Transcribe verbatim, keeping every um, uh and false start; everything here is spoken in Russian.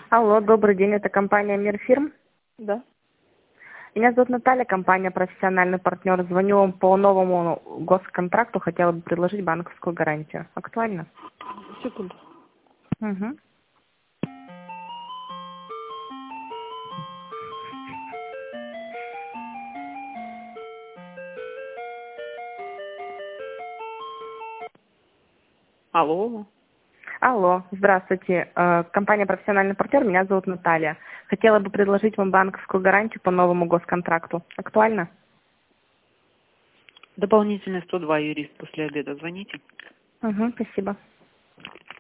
Алло, добрый день, это компания Мирфирм. Да. Меня зовут Наталья, компания «Профессиональный партнер». Звоню вам по новому госконтракту, хотела бы предложить банковскую гарантию. Актуально? Секунду. Угу. Алло. Алло, здравствуйте. Э, Компания «Профессиональный партнер», меня зовут Наталья. Хотела бы предложить вам банковскую гарантию по новому госконтракту. Актуально? Дополнительно сто два юрист после обеда. Звоните. Угу, спасибо.